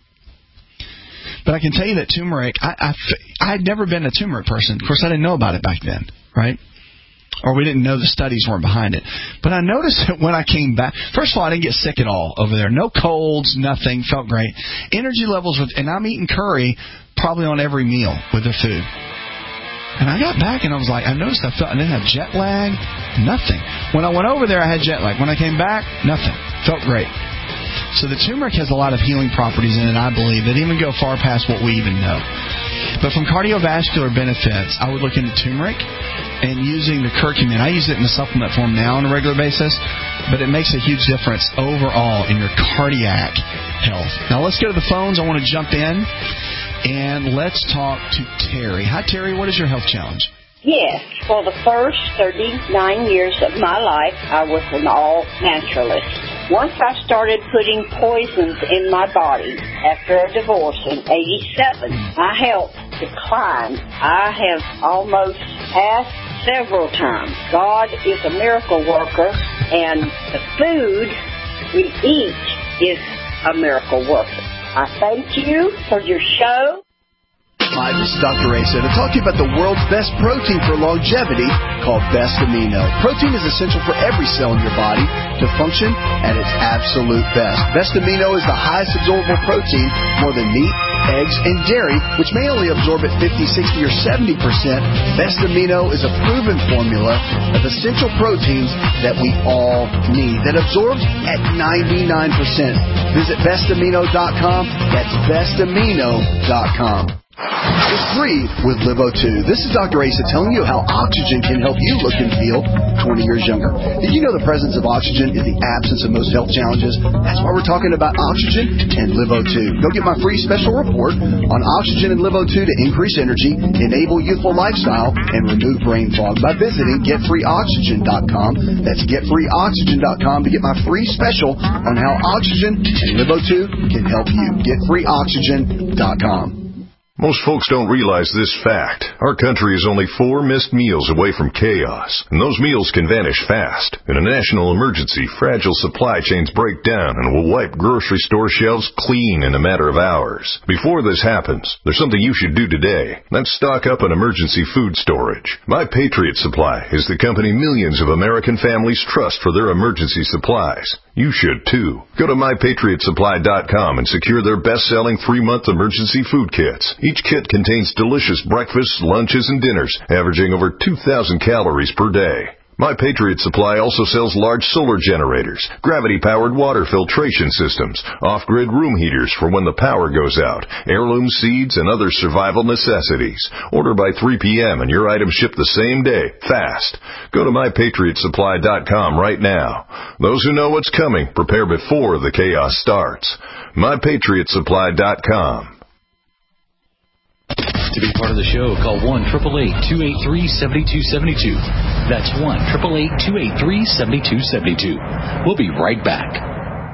But I can tell you that turmeric, I, I, I had never been a turmeric person. Of course, I didn't know about it back then, right? Or we didn't know the studies weren't behind it. But I noticed that when I came back, first of all, I didn't get sick at all over there. No colds, nothing, felt great. Energy levels, with, and I'm eating curry probably on every meal with the food. And I got back and I was like, I noticed I felt, I didn't have jet lag, nothing. When I went over there, I had jet lag. When I came back, nothing. Felt great. So the turmeric has a lot of healing properties in it, I believe, that even go far past what we even know. But from cardiovascular benefits, I would look into turmeric and using the curcumin. I use it in a supplement form now on a regular basis, but it makes a huge difference overall in your cardiac health. Now let's go to the phones. I want to jump in, and let's talk to Terry. Hi, Terry. What is your health challenge? Yes, for the first thirty-nine years of my life, I was an all-naturalist. Once I started putting poisons in my body after a divorce in eighty-seven, my health declined. I have almost asked several times. God is a miracle worker, And the food we eat is a miracle worker. I thank you for your show. Hi, this is Doctor Asa to talk to you about the world's best protein for longevity called Best Amino. Protein is essential for every cell in your body to function at its absolute best. Best Amino is the highest absorbable protein, more than meat, eggs, and dairy, which may only absorb at fifty, sixty, or seventy percent. Best Amino is a proven formula of essential proteins that we all need that absorbs at ninety-nine percent. Visit best amino dot com. That's best amino dot com. It's free with Live O two. This is Doctor Asa telling you how oxygen can help you look and feel twenty years younger. Did you know the presence of oxygen is the absence of most health challenges? That's why we're talking about oxygen and Live O two. Go get my free special report on oxygen and Live O two to increase energy, enable youthful lifestyle, and remove brain fog by visiting get free oxygen dot com. That's get free oxygen dot com to get my free special on how oxygen and Live O two can help you. get free oxygen dot com. Most folks don't realize this fact. Our country is only four missed meals away from chaos, and those meals can vanish fast. In a national emergency, fragile supply chains break down and will wipe grocery store shelves clean in a matter of hours. Before this happens, there's something you should do today. That's stock up on emergency food storage. My Patriot Supply is the company millions of American families trust for their emergency supplies. You should too. Go to my patriot supply dot com and secure their best-selling three-month emergency food kits. Each kit contains delicious breakfasts, lunches, and dinners, averaging over two thousand calories per day. My Patriot Supply also sells large solar generators, gravity-powered water filtration systems, off-grid room heaters for when the power goes out, heirloom seeds, and other survival necessities. Order by three p.m. and your items ship the same day, fast. Go to my patriot supply dot com right now. Those who know what's coming, prepare before the chaos starts. my patriot supply dot com. To be part of the show, call one eight eight eight, two eight three, seven two seven two. That's one eight eight eight, two eight three, seven two seven two. We'll be right back.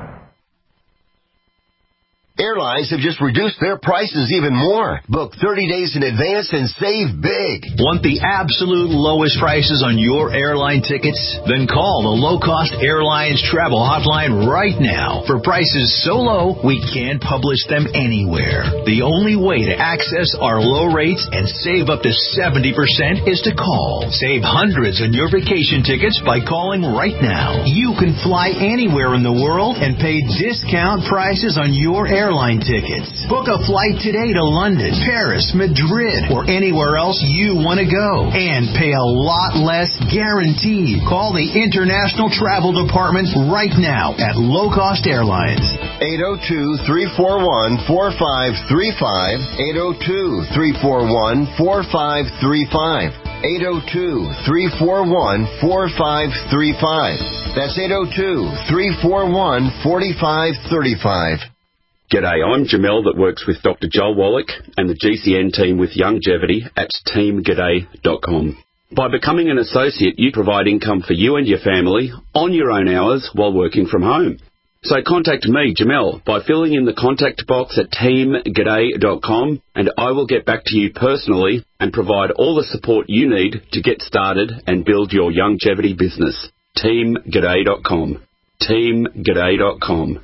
Airlines have just reduced their prices even more. Book thirty days in advance and save big. Want the absolute lowest prices on your airline tickets? Then call the Low Cost Airlines Travel Hotline right now. For prices so low, we can't publish them anywhere. The only way to access our low rates and save up to seventy percent is to call. Save hundreds on your vacation tickets by calling right now. You can fly anywhere in the world and pay discount prices on your airline Airline tickets. Book a flight today to London, Paris, Madrid, or anywhere else you want to go and pay a lot less guaranteed. Call the International Travel Department right now at Low Cost Airlines. eight oh two, three four one, four five three five. eight oh two, three four one, four five three five. eight oh two, three four one, four five three five. That's eight oh two, three four one, four five three five. G'day, I'm Jamel that works with Doctor Joel Wallach and the G C N team with Longevity at team g'day dot com. By becoming an associate, you provide income for you and your family on your own hours while working from home. So contact me, Jamel, by filling in the contact box at team g'day dot com, and I will get back to you personally and provide all the support you need to get started and build your longevity business. team g'day dot com. team g'day dot com.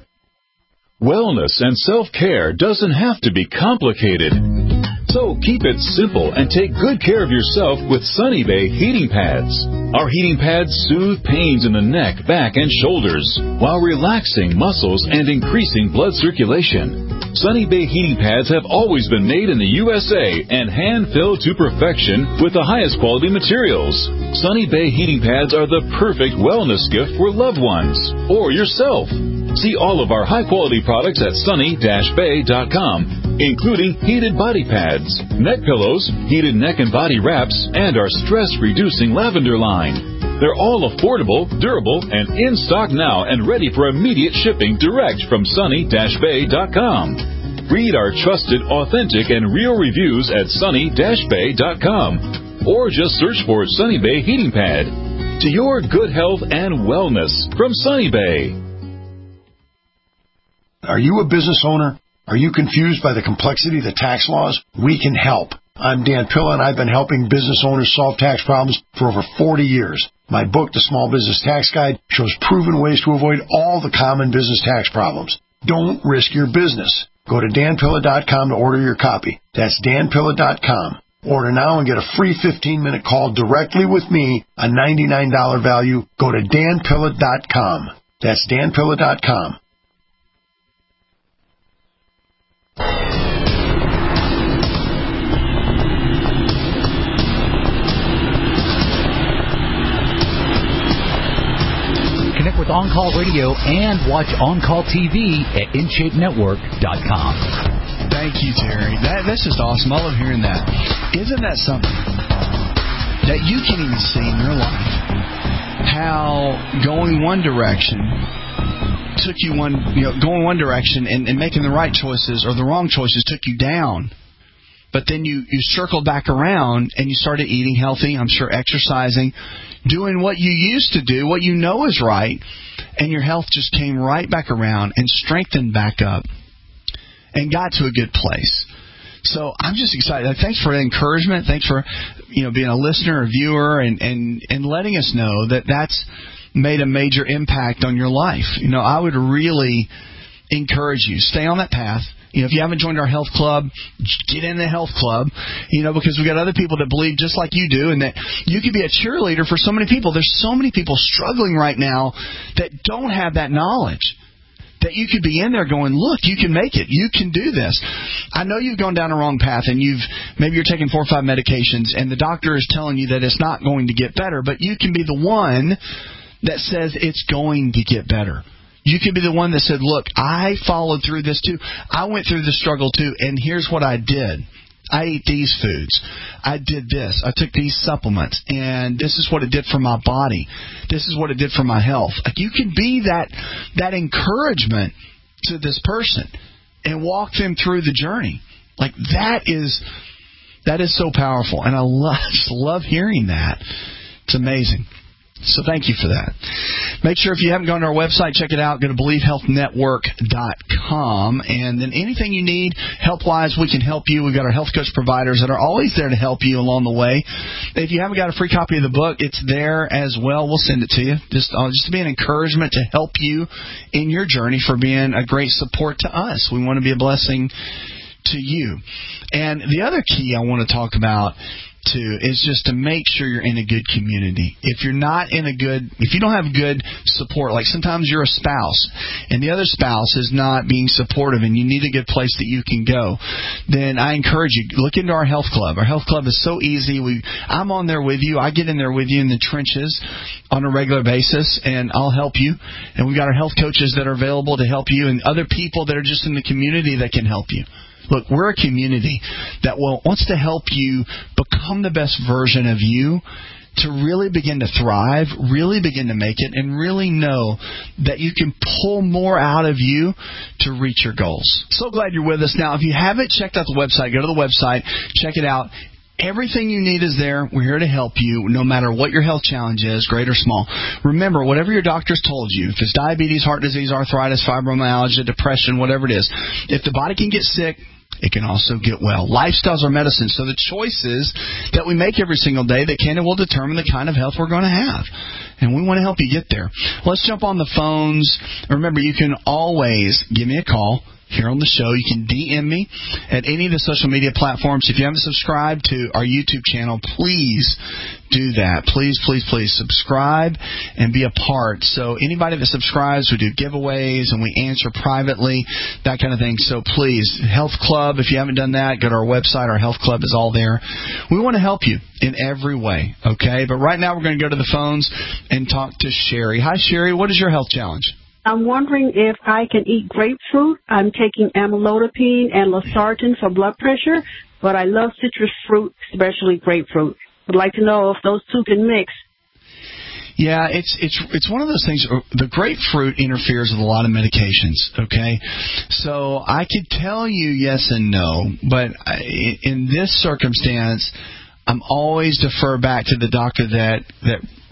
Wellness and self-care doesn't have to be complicated. So keep it simple and take good care of yourself with Sunny Bay heating pads. Our heating pads soothe pains in the neck, back, and shoulders while relaxing muscles and increasing blood circulation. Sunny Bay heating pads have always been made in the U S A and hand-filled to perfection with the highest quality materials. Sunny Bay heating pads are the perfect wellness gift for loved ones or yourself. See all of our high-quality products at sunny dash bay dot com, including heated body pads, neck pillows, heated neck and body wraps, and our stress-reducing lavender line. They're all affordable, durable, and in stock now and ready for immediate shipping direct from sunny dash bay dot com. Read our trusted, authentic, and real reviews at sunny dash bay dot com, or just search for Sunny Bay Heating Pad. To your good health and wellness from Sunny Bay. Are you a business owner? Are you confused by the complexity of the tax laws? We can help. I'm Dan Pilla, and I've been helping business owners solve tax problems for over forty years. My book, The Small Business Tax Guide, shows proven ways to avoid all the common business tax problems. Don't risk your business. Go to dan pilla dot com to order your copy. That's dan pilla dot com. Order now and get a free fifteen-minute call directly with me, a ninety-nine dollars value. Go to dan pilla dot com. That's dan pilla dot com. Connect with On Call Radio and watch On Call T V at in shape network dot com. Thank you, Terry. That, that's just awesome. I love hearing that. Isn't that something that you can even see in your life? How going one direction took you one, you know, going one direction and, and making the right choices or the wrong choices took you down. But then you, you circled back around and you started eating healthy, I'm sure exercising, doing what you used to do, what you know is right, and your health just came right back around and strengthened back up and got to a good place. So I'm just excited. Thanks for the encouragement. Thanks for, you know, being a listener, a viewer, and, and, and letting us know that that's made a major impact on your life. You know, I would really encourage you, stay on that path. You know, if you haven't joined our health club, get in the health club, you know, because we've got other people that believe just like you do and that you could be a cheerleader for so many people. There's so many people struggling right now that don't have that knowledge, that you could be in there going, look, you can make it. You can do this. I know you've gone down a wrong path and you've maybe you're taking four or five medications and the doctor is telling you that it's not going to get better, but you can be the one that says it's going to get better. You could be the one that said, look, I followed through this too. I went through the struggle too, and here's what I did. I ate these foods. I did this. I took these supplements, and this is what it did for my body. This is what it did for my health. Like, you can be that that encouragement to this person and walk them through the journey. Like, that is that is so powerful, and I love, just love hearing that. It's amazing. So thank you for that. Make sure if you haven't gone to our website, check it out. Go to believe health network dot com. And then anything you need, help-wise, we can help you. We've got our health coach providers that are always there to help you along the way. If you haven't got a free copy of the book, it's there as well. We'll send it to you. Just, uh, just to be an encouragement to help you in your journey for being a great support to us. We want to be a blessing to you. And the other key I want to talk about too is just to make sure you're in a good community. If you're not in a good, if you don't have good support, like sometimes you're a spouse and the other spouse is not being supportive and you need a good place that you can go, then I encourage you, look into our health club. Our health club is so easy. We, I'm on there with you. I get in there with you in the trenches on a regular basis, and I'll help you. And we've got our health coaches that are available to help you and other people that are just in the community that can help you. Look, we're a community that will, wants to help you become the best version of you, to really begin to thrive, really begin to make it, and really know that you can pull more out of you to reach your goals. So glad you're with us. Now, if you haven't checked out the website, go to the website, check it out. Everything you need is there. We're here to help you no matter what your health challenge is, great or small. Remember, whatever your doctor's told you, if it's diabetes, heart disease, arthritis, fibromyalgia, depression, whatever it is, if the body can get sick, it can also get well. Lifestyles are medicine, so the choices that we make every single day that can and will determine the kind of health we're going to have. And we want to help you get there. Let's jump on the phones. Remember, you can always give me a call here on the show. You can D M me at any of the social media platforms. If you haven't subscribed to our YouTube channel, please do that. Please, please, please subscribe and be a part. So anybody that subscribes, we do giveaways and we answer privately, that kind of thing. So please, Health Club, if you haven't done that, go to our website. Our Health Club is all there. We want to help you in every way, okay? But right now we're going to go to the phones and talk to Sherry. Hi, Sherry. What is your health challenge? I'm wondering if I can eat grapefruit. I'm taking amlodipine and losartan for blood pressure, but I love citrus fruit, especially grapefruit. I'd like to know if those two can mix. Yeah, it's it's it's one of those things. The grapefruit interferes with a lot of medications, okay? So I could tell you yes and no, but in this circumstance, I'm always defer back to the doctor that that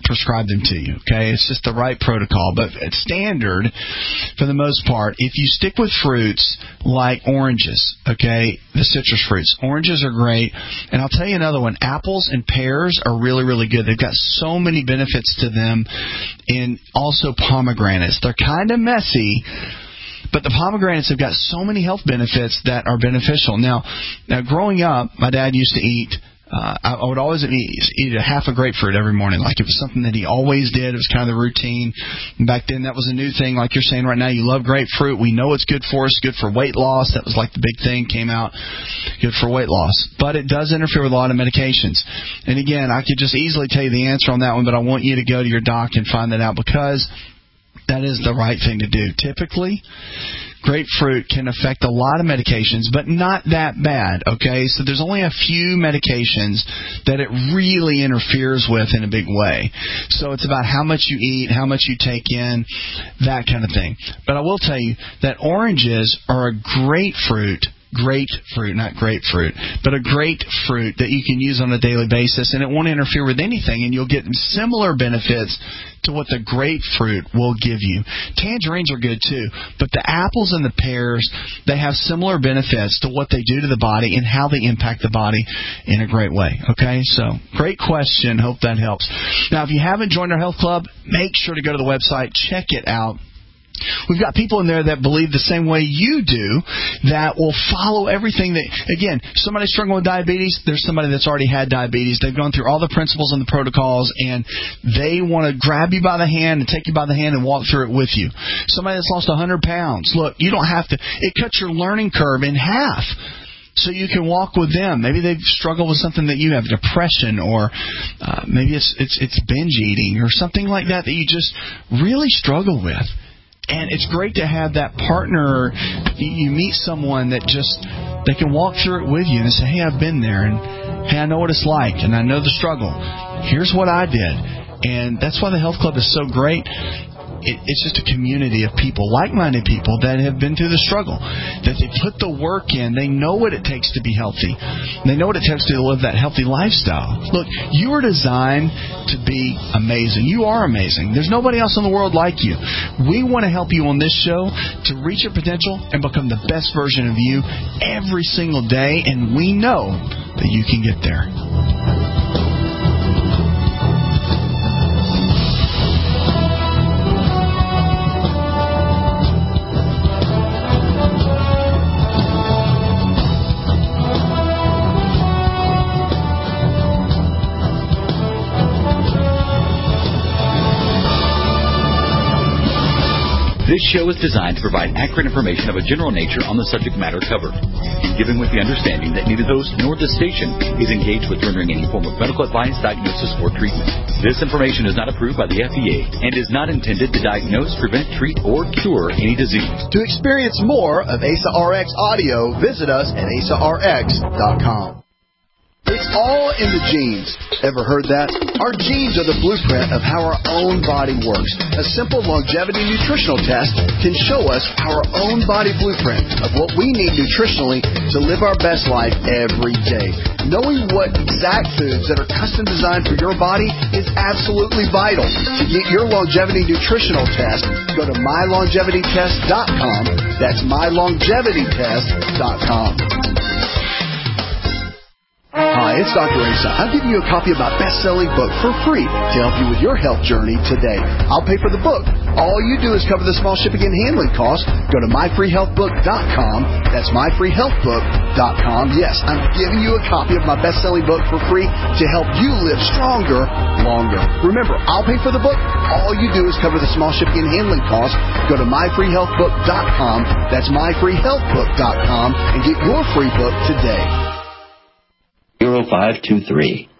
prescribe them to you, okay? It's just the right protocol. But it's standard, for the most part, if you stick with fruits like oranges, okay, the citrus fruits. Oranges are great. And I'll tell you another one. Apples and pears are really, really good. They've got so many benefits to them. And also pomegranates. They're kind of messy, but the pomegranates have got so many health benefits that are beneficial. Now, now growing up, my dad used to eat Uh, I would always eat, eat a half a grapefruit every morning. Like, it was something that he always did. It was kind of the routine. And back then, that was a new thing. Like you're saying right now, you love grapefruit. We know it's good for us, good for weight loss. That was like the big thing, came out, good for weight loss. But it does interfere with a lot of medications. And again, I could just easily tell you the answer on that one, but I want you to go to your doc and find that out, because that is the right thing to do. Typically, grapefruit can affect a lot of medications, but not that bad, okay? So there's only a few medications that it really interferes with in a big way. So it's about how much you eat, how much you take in, that kind of thing. But I will tell you that oranges are a great fruit. Great fruit, not grapefruit, but a great fruit that you can use on a daily basis, and it won't interfere with anything, and you'll get similar benefits to what the grapefruit will give you. Tangerines are good too, but the apples and the pears, they have similar benefits to what they do to the body and how they impact the body in a great way. Okay, so great question. Hope that helps. Now, if you haven't joined our health club, make sure to go to the website, check it out. We've got people in there that believe the same way you do, that will follow everything that, again, somebody struggling with diabetes, there's somebody that's already had diabetes. They've gone through all the principles and the protocols, and they want to grab you by the hand and take you by the hand and walk through it with you. Somebody that's lost one hundred pounds, look, you don't have to, it cuts your learning curve in half. So you can walk with them. Maybe they've struggled with something that you have, depression, or uh, maybe it's, it's it's binge eating or something like that that you just really struggle with. And it's great to have that partner. You meet someone that just, they can walk through it with you and say, hey, I've been there, and hey, I know what it's like, and I know the struggle. Here's what I did. And that's why the health club is so great. It, it's just a community of people, like-minded people that have been through the struggle, that they put the work in. They know what it takes to be healthy. They know what it takes to live that healthy lifestyle. Look, you were designed to be amazing. You are amazing. There's nobody else in the world like you. We want to help you on this show to reach your potential and become the best version of you every single day, and we know that you can get there. This show is designed to provide accurate information of a general nature on the subject matter covered, and given with the understanding that neither the host nor the station is engaged with rendering any form of medical advice, diagnosis, or treatment. This information is not approved by the F D A and is not intended to diagnose, prevent, treat, or cure any disease. To experience more of A S A R X audio, visit us at A S A R X dot com. It's all in the genes. Ever heard that? Our genes are the blueprint of how our own body works. A simple longevity nutritional test can show us our own body blueprint of what we need nutritionally to live our best life every day. Knowing what exact foods that are custom designed for your body is absolutely vital. To get your longevity nutritional test, go to my longevity test dot com. That's my longevity test dot com. Hi, it's Doctor Asa. I'm giving you a copy of my best-selling book for free to help you with your health journey today. I'll pay for the book. All you do is cover the small shipping and handling costs. Go to my free health book dot com. That's my free health book dot com. Yes, I'm giving you a copy of my best-selling book for free to help you live stronger, longer. Remember, I'll pay for the book. All you do is cover the small shipping and handling costs. Go to my free health book dot com. That's my free health book dot com and get your free book today. zero five two three.